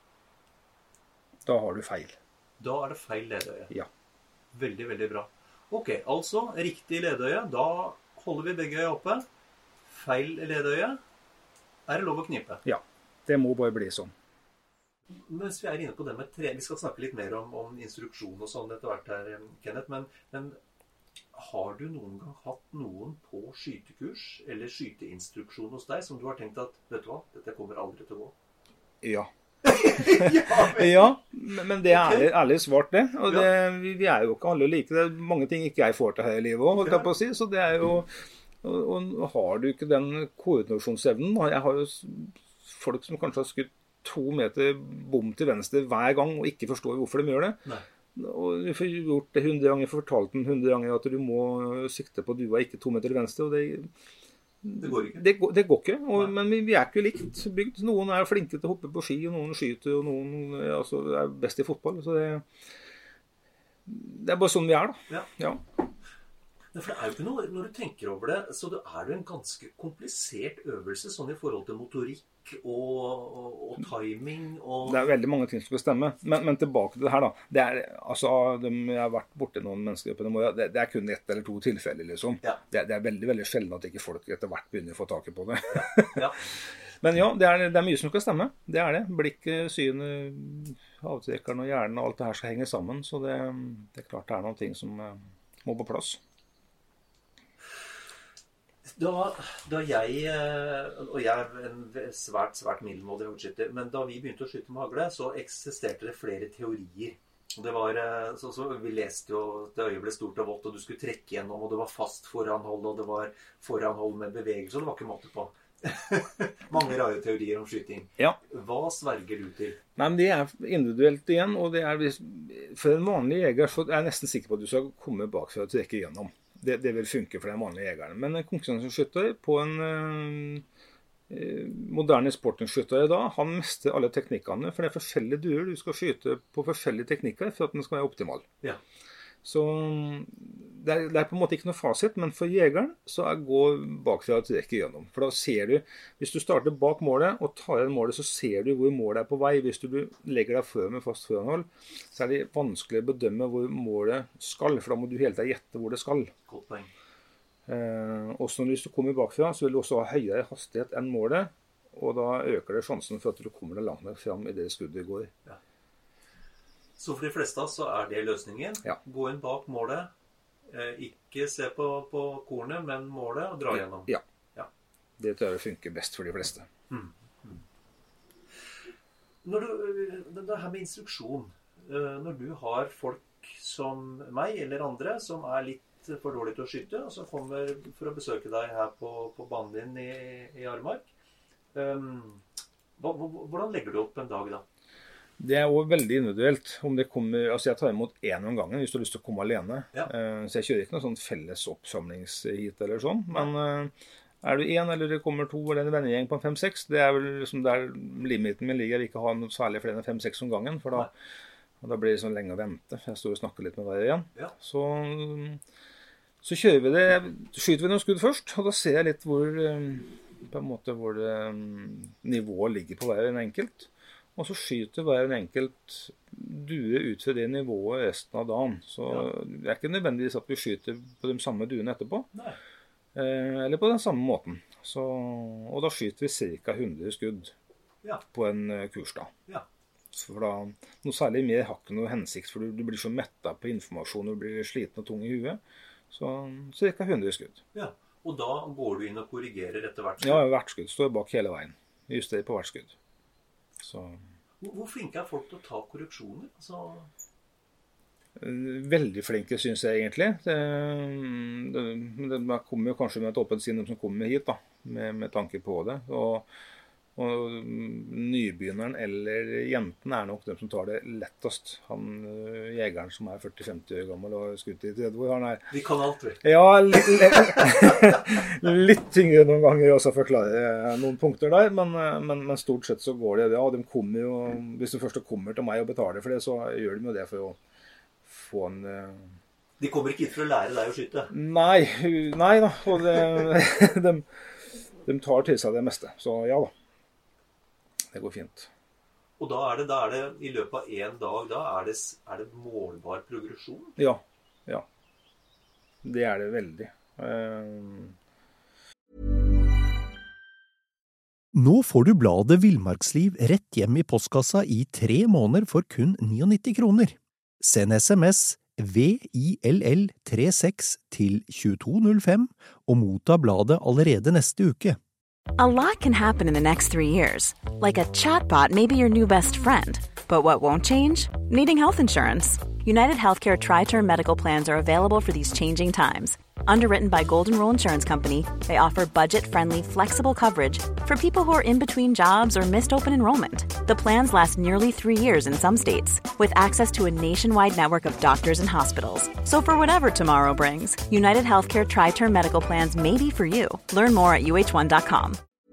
Da har du feil. Da er det feil ledøye. Ja. Veldig, veldig bra. Ok, altså, riktig ledøye, da holder vi begge øye oppe. Feil ledøye, er det lov å knipe? Ja, det må bare bli sånn. Mens vi er inne på det med tre, vi skal snakke litt mer om, om instruksjon og sånn etter hvert her, Kenneth, men, men har du noen gang hatt noen på skytekurs eller skyteinstruksjon hos deg som du har tenkt at, vet du hva, dette kommer aldri til å gå? Ja. Ja, men det er ærlig, ærlig svart det. Og det, vi, vi er jo ikke alle like. Det er mange ting ikke jeg får til her i livet også, holdt jeg på å si, så det er jo... Og, og har du ikke den koordinasjonsevnen, jeg har jo folk som kanskje har skutt to meter bom til venstre hver gang og ikke forstår hvorfor de gjør det. Nei. Og du får gjort det hundre ganger, fortalt den hundre ganger at du må sikte på dua, ikke to meter til venstre, og det, det går ikke. Det, det går ikke, og, men vi, vi er ikke likt bygd. Noen er flinke til å hoppe på ski, og noen skyter, og noen altså, er best i fotball, så det, det er bare sånn vi er da. Ja. Ja. For det er jo ikke noe, når du tenker over det, så det er jo en ganske komplisert øvelse, sånn i forhold til motorikk og, og, og timing. Og... Det er veldig mange ting som skal stemme, men, men tilbake til det her da. Det er, altså, de, jeg har vært borte noen mennesker oppe, det, det er kun ett eller to tilfeller liksom. Ja. Det, det er veldig, veldig sjelden at ikke folk etter hvert begynner å få taket på det. Ja. Ja. Men ja, det er, det er mye som skal stemme. Det er det. Blikket, synet, avtrekkeren og hjernen og alt det her skal henge sammen, så det, det er klart det er noen ting som må på plass. Da, da jeg, og jeg er en svært, svært middelmådig hodedskytter, men da vi begynte å skyte med hagle, så eksisterte det flere teorier. Det var, så, så vi leste jo at det øyet ble stort og vått, og du skulle trekke gjennom, og det var fast foranhold, og det var foranhold med bevegelse, og det var ikke måte på. Mange rare teorier om skyting. Ja. Hva sverger du til? Nei, men det er individuelt igjen, og det er, for en vanlig jeger så er jeg nesten sikker på at du skal komme bak for å trekke gjennom. Det, det vil funke for den vanlige jegeren. Men en konkurranseskytter på en eh, moderne sportsskytter i dag, han mestrer alle teknikkene, for det er forskjellige duer. Du skal skyte på forskjellige teknikker for at den skal være optimal. Ja. Så det er, det er på en måte ikke noe fasit, men for jegeren så er gå bakfra og trekke gjennom. For da ser du, hvis du starter bak målet og tar igjen målet, så ser du hvor målet er på vei. Hvis du legger deg før med fast foranhold, så er det vanskelig å bedømme hvor målet skal, for da må du hele tiden gjette hvor det skal. Godt poeng. Eh, også når hvis du kommer bakfra, så vil du også ha høyere hastighet enn målet, og da øker det sjansen for at du kommer deg langt nok frem i det skuddet går. Ja. Så for de fleste så er det løsningen. Ja. Gå inn bak målet, eh, ikke se på, på kornet, men målet og dra gjennom. Ja. Ja. Det tror jeg funker best for de fleste. Mm. Mm. Når du, det her med instruksjon, når du har folk som meg eller andre som er litt for dårlig til å skyte, og som kommer for å besøke deg her på, på banen din i, i Armark, um, hvordan legger du opp en dag da? Det er jo veldig individuelt. Om det kommer, altså jeg tar imot en om gangen hvis du har lyst til å komme alene. Ja. Så jeg kjører ikke noe sånn felles oppsamlingshit eller sånn. Men er du en, eller det kommer to, eller en vennegjeng på en fem seks, det er vel liksom der limiten min ligger. Jeg vil ikke ha noe særlig flere enn fem seks om gangen, for da, da blir det sånn lenge å vente. Jeg står og snakker litt med hver igjen. Ja. Så, så kjører vi det, skyter vi noen skudd først, og da ser jeg litt hvor, på en måte, hvor det, nivået ligger på hver en enkelt. Og så skyter hver en enkelt due ut for det nivået resten av dagen. Så ja. Det er ikke nødvendigvis at vi skyter på de samme duene etterpå. Nei. Eh, eller på den samme måten. Så, og da skyter vi ca. hundre skudd ja. På en kurs da. Ja. For da, noe særlig mer har ikke noe hensikt, for du, du blir så mettet på informasjon, og du blir sliten og tung i huet. Så ca. hundre skudd. Ja. Og da går du inn og korrigerer etter hvert skudd? Ja, hvert skudd. Står bak hele veien. Justerer på hvert skudd. Så... Hvor flinke er folk til å ta korreksjoner? Altså... Veldig flinke, synes jeg egentlig. Det, det, det kommer jo kanskje med et åpent sinn, de som kommer hit, da, med, med tanke på det. Og, og nybegynneren eller jenten er nok dem som tar det lettest. Han jegeren som er førti til femti år gammel og skutt i tredje år, han er... Vi kan alt, vel? Ja, litt, litt tyngre noen ganger også å forklare noen punkter der, men, men, men stort sett så går det. Ja, de kommer jo, hvis du først kommer til meg og betaler for det, så gjør de jo det for å få en... De kommer ikke hit for å lære deg å skyte? Nei, nei da, og det, de, de tar til seg det meste, så ja da. Det går fint. Og da er det, da er det i løpet av en dag, da er det, er det målbar progresjon? Ja, ja. Det er det veldig. Um... Nå får du bladet Villmarksliv rett hjem i postkassa i tre måneder for kun nittini kroner. Send sms V I L L tre seks til to to null fem og motta bladet allerede neste uke. A lot can happen in the next three years. Like a chatbot may be your new best friend. But what won't change? Needing health insurance. United Healthcare Tri-Term Medical Plans are available for these changing times. Underwritten by Golden Rule Insurance Company, they offer budget-friendly, flexible coverage for people who are in between jobs or missed open enrollment. The plans last nearly three years in some states, with access to a nationwide network of doctors and hospitals. So for whatever tomorrow brings, United Healthcare Tri-Term Medical Plans may be for you. Learn more at U H one dot com.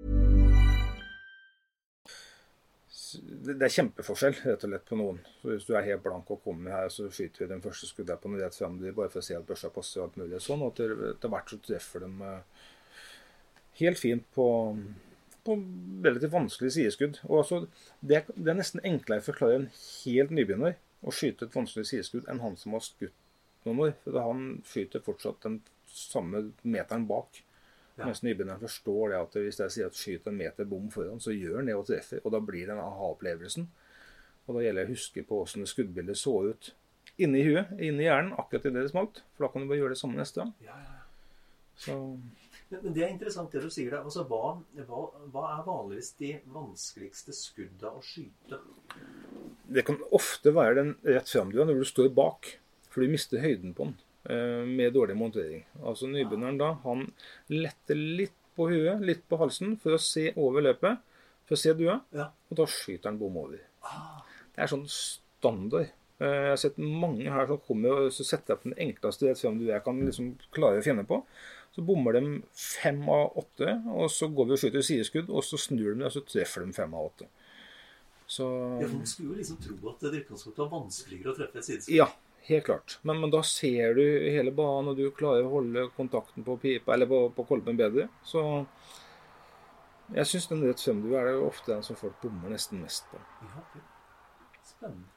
Det er kjempeforskjell, rett og slett, på noen. Så hvis du er helt blank og kommer her, så skyter vi den første skuddet på noe rett frem, bare for å se at børsa passer og alt mulig sånn, og til, til hvert så treffer de helt fint på, på relativt vanskelige sideskudd. Og altså, det, er, det er nesten enklere å forklare en helt nybegynner å skyte et vanskelig sideskudd enn han som har skutt noen år, for han skyter fortsatt den samme meteren bak. Ja. Mens nybegynneren forstår det at hvis jeg sier at skyter en meter bom foran, så gjør han det og treffer, og da blir det en aha-opplevelsen. Og da gjelder det å huske på hvordan det skuddbildet så ut inne i huet, inne i hjernen, akkurat i det det smalt, for da kan du bare gjøre det samme neste gang. Ja, ja. Så... Men, men det er interessant det du sier der. Altså, hva, hva, hva er vanligvis de vanskeligste skudda å skyte? Det kan ofte være den rett frem du er når du står bak, for du mister høyden på den. Med dårlig montering. Altså nybegynneren da, han letter litt på huet, litt på halsen, for å se over løpet, for å se dua, ja. Og da skyter han bom over. Ah. Det er sånn standard. Jeg har sett mange her som kommer og så setter jeg på den enkleste rett frem du jeg kan liksom klare å finne på. Så bommer de fem av åtte, og så går vi og skyter sideskudd, og så snur de, og så treffer de fem av åtte. Så... Ja, for man skulle jo liksom tro at det utgangspunktet var vanskeligere å treffe et sideskudd. Ja. Helt klart. Men, men da ser du hele banen, og du klarer å holde kontakten på pipa, eller på, på kolben bedre. Så jeg synes den rett frem du er det ofte den som folk bommer nesten mest på. Ja, spennende.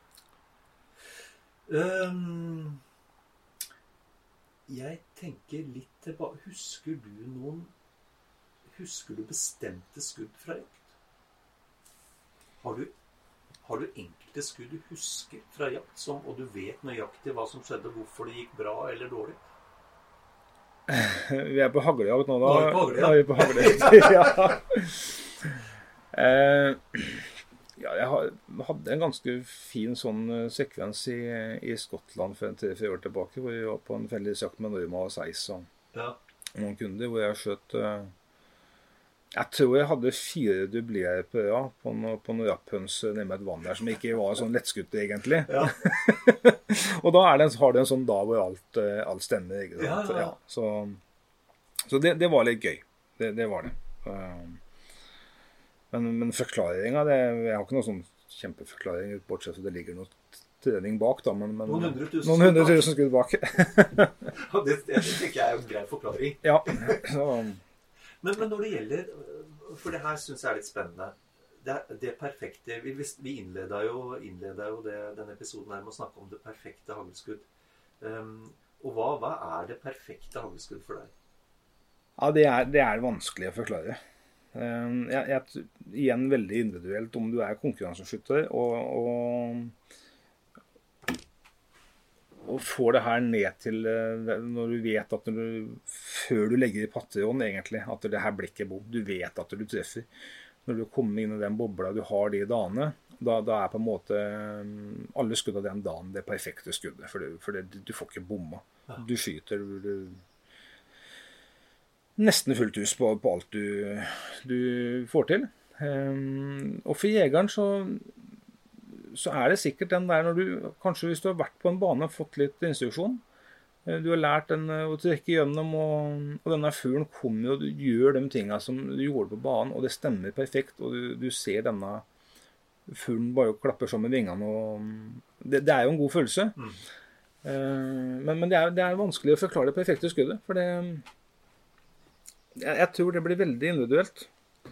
Um, jeg tenker litt tilbake. Husker du noen, husker du bestemte skudd fra jakt? Har du Har du enkelte skudd du husker fra jakt, som, og du vet nøyaktig hva som skjedde, hvorfor det gikk bra eller dårlig? Vi er på haglejakt nå da. Nå er vi på haglejakt. Nå er vi på haglejakt, ja. eh, ja, jeg hadde en ganske fin sånn sekvens i, i Skottland for en tre-fire år tilbake, hvor vi var på en fellesjakt med Norma og Seis og ja. noen kunder, hvor jeg skjøt... Eh, Jeg tror jeg hadde fire dublerer på, ja, på, no, på noen rapphøns nede med et vann der, som ikke var sånn lettskutt egentlig. Ja. Og da er det, har du en sånn dag hvor alt, alt stemmer. Ikke sant? Ja, ja. Ja, så så det, det var litt gøy. Det, det var det. Men, men forklaringen, det, jeg har ikke noen sånn kjempeforklaring, bortsett fra det ligger noe trening bak da, men, men noen hundre tusen, noen hundre tusen skudd bak. det, det tenker jeg er en grei forklaring. Ja, så... Men, men når det gjelder, for det her synes jeg er litt spennende, det, det perfekte, vi, vi innleda jo, innleda jo det, denne episoden her med å snakke om det perfekte hagelskudd. Um, og hva, hva er det perfekte hagelskudd for deg? Ja, det er, det er vanskelig å forklare. Um, jeg, jeg, igjen veldig individuelt om du er konkurranseskytter, og, og og får det her ned til når du vet at når du, før du legger i patteånd egentlig, at det her blir ikke bom. Du vet at du treffer. Når du kommer inn i den bobla du har de dagene, da, da er på en måte alle skudd av den dagen det perfekte skuddet, for, det, for det, du får ikke bomma. Du skyter du, nesten fullt hus på, på alt du, du får til. Um, og for jegeren så så er det sikkert den der når du, kanskje hvis du har vært på en bane og fått litt instruksjon, du har lært den å trekke gjennom, og, og denne fuglen kommer og du gjør de tingene som du gjorde på banen, og det stemmer perfekt, og du, du ser denne fuglen bare klapper sammen vingene, og det, det er jo en god følelse. Mm. Uh, men men det, er, det er vanskelig å forklare det perfekte skuddet, for det, jeg, jeg tror det blir veldig individuelt.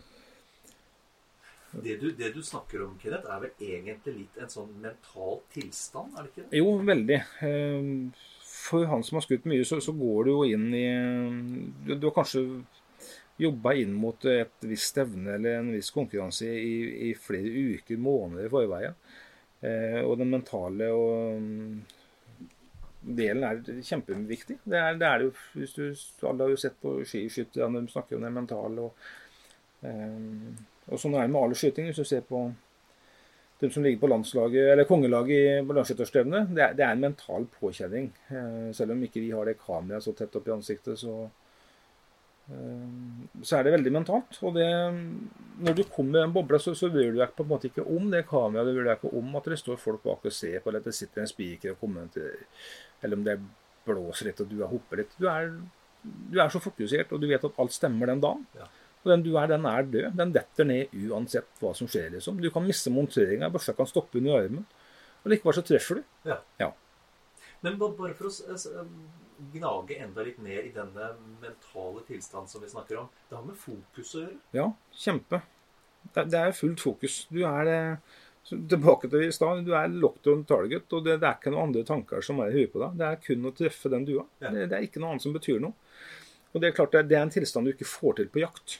Det du, det du snakker om, Kenneth, er vel egentlig litt en sånn mental tilstand, er det ikke det? Jo, veldig. For han som har skutt mye, så, så går du jo inn i... Du, du har kanskje jobbet inn mot et visst stevne eller en viss konkurranse i, i flere uker, måneder i forveien. Og den mentale og delen er kjempeviktig. Det er det er jo, hvis du alle har jo sett på skiskytter, de snakker om det mentale og... Og sånn er det med alle skyting, hvis du ser på de som ligger på landslaget, eller kongelaget i landsskytterstevnet, det, det er en mental påkjenning. Eh, selv om ikke vi har det kameraet så tett opp i ansiktet, så, eh, så er det veldig mentalt. Og det, når du kommer med en bobla, så, så bryr du deg på en måte ikke om det kameraet, du bryr deg ikke om at det står folk bak og ser på, eller at det sitter en spiker og kommer til, eller om det blåser litt og du har hoppet litt. Du er, du er så fokusert, og du vet at alt stemmer den dagen. Ja. Og den du er, den er død. Den detter ned uansett hva som skjer, liksom. Du kan miste monteringen, børsa kan stoppe under armen. Og likevel så treffer du. Ja. Ja. Men bare for å gnage enda litt mer i denne mentale tilstand som vi snakker om, det har med fokus å gjøre? Ja, kjempe. Det, det er fullt fokus. Du er, tilbake til i stedet, du er locked on target, og det, det er ikke noen andre tanker som er i huet på deg. Det er kun å treffe den du har. Ja. Det, det er ikke noe annet som betyr noe. Og det er klart, det er en tilstand du ikke får til på jakt.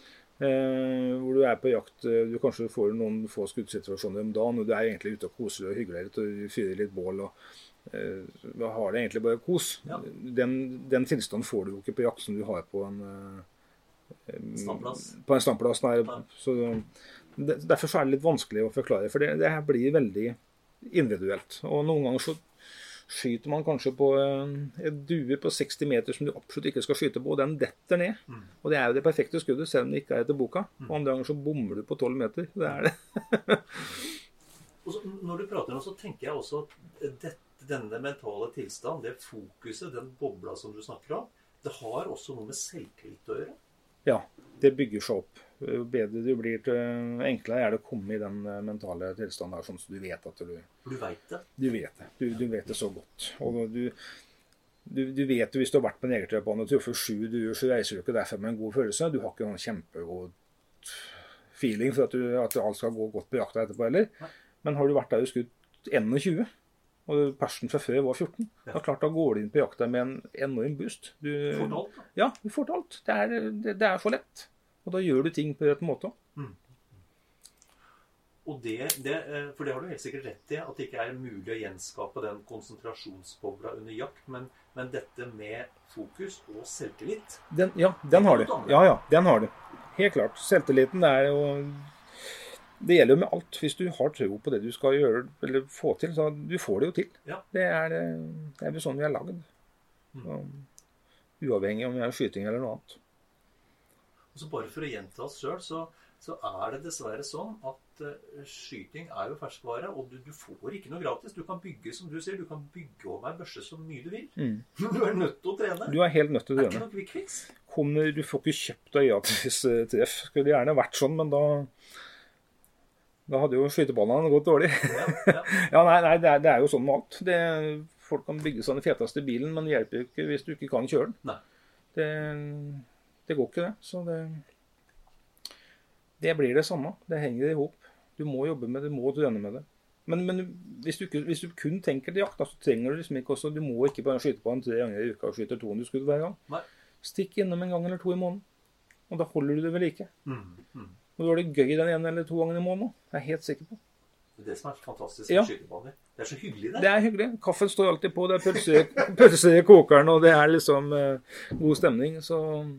Eh, hvor du er på jakt, du kanskje får noen få skuddsituasjoner om dagen, og du er egentlig ute og koser og hygger litt, og du fyrer litt bål, og eh, har det egentlig bare kos. Ja. Den, den tilstanden får du jo ikke på jakt som du har på en eh, standplass. På en standplass, nei. Ja. Så, det, derfor så er det litt vanskelig å forklare, for det, det her blir veldig individuelt. Og noen ganger så skyter man kanskje på et due på seksti meter som du absolutt ikke skal skyte på, og den detter ned. Mm. Og det er jo det perfekte skuddet, selv om det ikke er etter boka. Mm. Og andre ganger så bommer du på tolv meter. Det er det. Og så, når du prater nå, så tenker jeg også at dette, denne mentale tilstand, det fokuset, den bobla som du snakker om, det har også noe med selvtillit å gjøre. Ja, det bygger seg opp. Jo bedre du blir, til enklere er det å komme i den mentale tilstanden der, sånn at du vet at du... Du vet det? Du vet det. Du, du vet det så godt. Og du, du, du vet jo hvis du har vært på en jegertreppbane og truffer sju duer, så reiser du ikke derfor med en god følelse. Du har ikke noen kjempegod feeling for at, du, at alt skal gå godt på jakta etterpå heller. Nei. Men har du vært der og skutt enogtjue, og persen fra før var fjorten, ja. Da klart da går du inn på jakta med en enorm boost. Du får til alt, da. Ja, du får til alt. Det er, det, det er for lett. Og da gjør du ting på rett måte. Mm. Og det, det, for det har du helt sikkert rett i, at det ikke er mulig å gjenskape den konsentrasjonsbobla under jakt, men, men dette med fokus og selvtillit. Den, ja, den har du. Ja, ja, den har du. Helt klart. Selvtilliten er jo... Det gjelder jo med alt. Hvis du har tro på det du skal gjøre, eller få til, så du får det jo til. Ja. Det er det er jo sånn vi er laget. Mm. Uavhengig om vi er skyting eller noe annet. Og så bare for å gjenta oss selv, så, så er det dessverre sånn at uh, skyting er jo ferskvare, og du, du får ikke noe gratis. Du kan bygge, som du sier, du kan bygge over en børse så mye du vil. Mm. Du er nødt til å trene. Du er helt nødt til å trene. Er ikke noe quick fix? Kommer, du får ikke kjøpt deg gratis treff. Skulle det gjerne vært sånn, men da, da hadde jo skytebanene gått dårlig. Ja, ja. ja nei, nei det, er, det er jo sånn med alt. Det, folk kan bygge sånn den feteste bilen, men det hjelper jo ikke hvis du ikke kan kjøre den. Nei. Det... Det går ikke det, så det, det blir det samme. Det henger i hop. Du må jobbe med det, du må trene med det. Men, men hvis, du, hvis du kun tenker til jakt, så trenger du liksom ikke også, du må ikke bare skyte på en tre ganger i uka og skyte to hundre skudd hver gang. Nei. Stikk innom en gang eller to i måneden, og da holder du det vel like. Mm, mm. Og da er det gøy den ene eller to ganger i måneden, jeg er helt sikker på. Det er det som er fantastisk Ja. med skytebaner. Det er så hyggelig det. Det er hyggelig. Kaffen står alltid på, det er pølse, pølse i kokeren, og det er liksom eh, god stemning, så...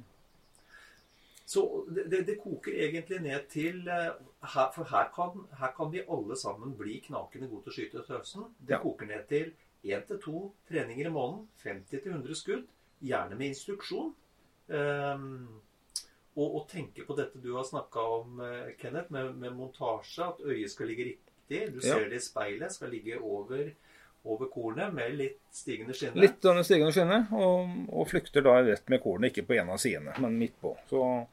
Så det, det, det koker egentlig ned til eh, her, For her kan, her kan vi alle sammen bli knakende gode til å skyte til høsten. Det Ja. koker ned til én til to treninger i måneden, femti til hundre skudd, gjerne med instruksjon. Um, og, og tenke på dette du har snakket om, eh, Kenneth, med, med montasje, at øyet skal ligge riktig. Du Ja. ser det i speilet, skal ligge over, over kornet med litt stigende skinne. Litt denne stigende skinne, og, og flykter da rett med kornet, ikke på en av sidene, men midt på. Så,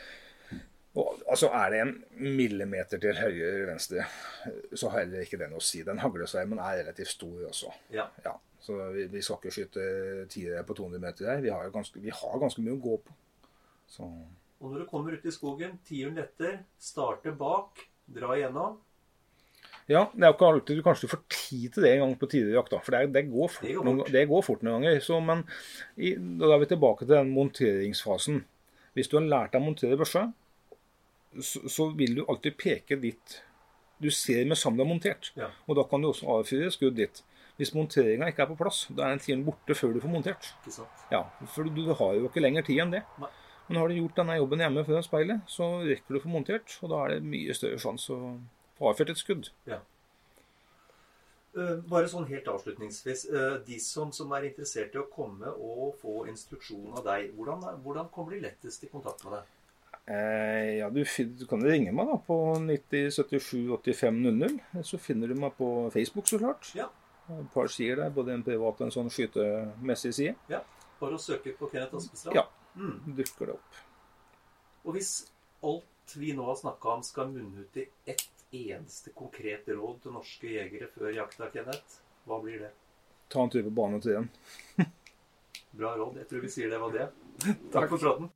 og, altså er det en millimeter til høyre eller venstre, så har heller ikke den å si. Den haglesvermen er relativt stor også. Ja. Ja, så vi, vi skal ikke skyte tiere på to hundre meter her. Vi har, ganske, vi har ganske mye å gå på. Så... Og når du kommer ut i skogen, tiuren letter, starter bak, dra igjennom. Ja, det er jo ikke alltid du kanskje får tid til det en gang på tidligere jakt, da, for det, det, går fort, Det går noen, fort. det går fort noen ganger. Så, men i, da er vi tilbake til den monteringsfasen. Hvis du har lært deg å montere børse, så, så vil du alltid peke dit du ser med sammen det er montert. Ja. Og da kan du også avfyre skudd dit. Hvis monteringen ikke er på plass, da er den tiden borte før du får montert. Ikke sant? Ja, for du har jo ikke lenger tid enn det. Nei. Men har du gjort denne jobben hjemme foran speilet, så rekker du å få montert, og da er det mye større sjanse å få avført et skudd. Ja. Uh, bare sånn helt avslutningsvis. Uh, de som, som er interessert i å komme og få instruksjon av deg, hvordan, hvordan kommer de lettest i kontakt med deg? Eh, ja, du, du kan ringe meg da på nitti syttisju åttifem null null. Så finner du meg på Facebook, så klart. Ja. Et par sider der, både en privat og en sånn skytemessig side. Ja, bare å søke på Kenneth Aspestrand. Ja, Mm. dukker det opp. Og hvis alt vi nå har snakket om skal munne ut i ett eneste konkret råd til norske jegere før jakta, Kenneth, hva blir det? Ta en tur på bane til den. Bra råd. Jeg tror vi sier det var det. Takk for praten.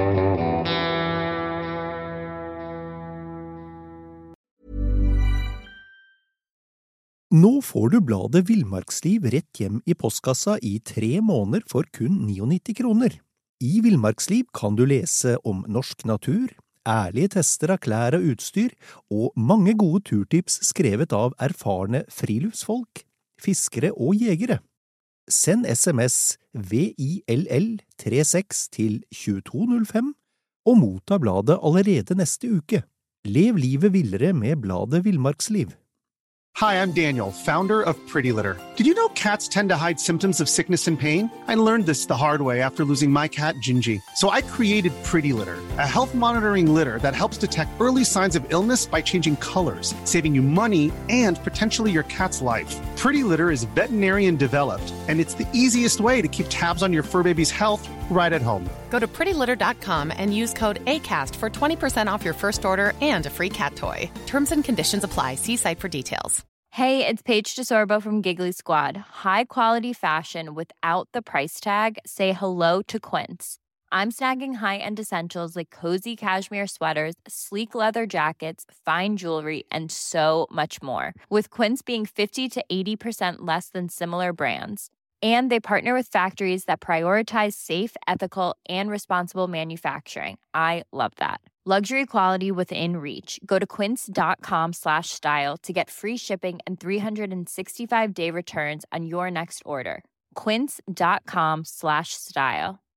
Nå får du bladet Villmarksliv rett hjem i postkassa i tre måneder for kun nittini kroner. I Villmarksliv kan du lese om norsk natur, ærlige tester av klær og utstyr, og mange gode turtips skrevet av erfarne friluftsfolk, fiskere og jegere. Send sms V I L L trettiseks til tjueto null fem og motta bladet allerede neste uke. Lev livet villere med bladet Villmarksliv. Hi, I'm Daniel, founder of Pretty Litter. Did you know cats tend to hide symptoms of sickness and pain? I learned this the hard way after losing my cat, Gingy. So I created Pretty Litter, a health monitoring litter that helps detect early signs of illness by changing colors, saving you money and potentially your cat's life. Pretty Litter is veterinarian developed, and it's the easiest way to keep tabs on your fur baby's health right at home. Go to pretty litter dot com and use code ACAST for twenty percent off your first order and a free cat toy. Terms and conditions apply. See site for details. Hey, it's Paige DeSorbo from Giggly Squad. High quality fashion without the price tag. Say hello to Quince. I'm snagging high-end essentials like cozy cashmere sweaters, sleek leather jackets, fine jewelry, and so much more. With Quince being fifty to eighty percent less than similar brands. And they partner with factories that prioritize safe, ethical, and responsible manufacturing. I love that. Luxury quality within reach. Go to quince.com slash style to get free shipping and three sixty-five day returns on your next order. Quince.com slash style.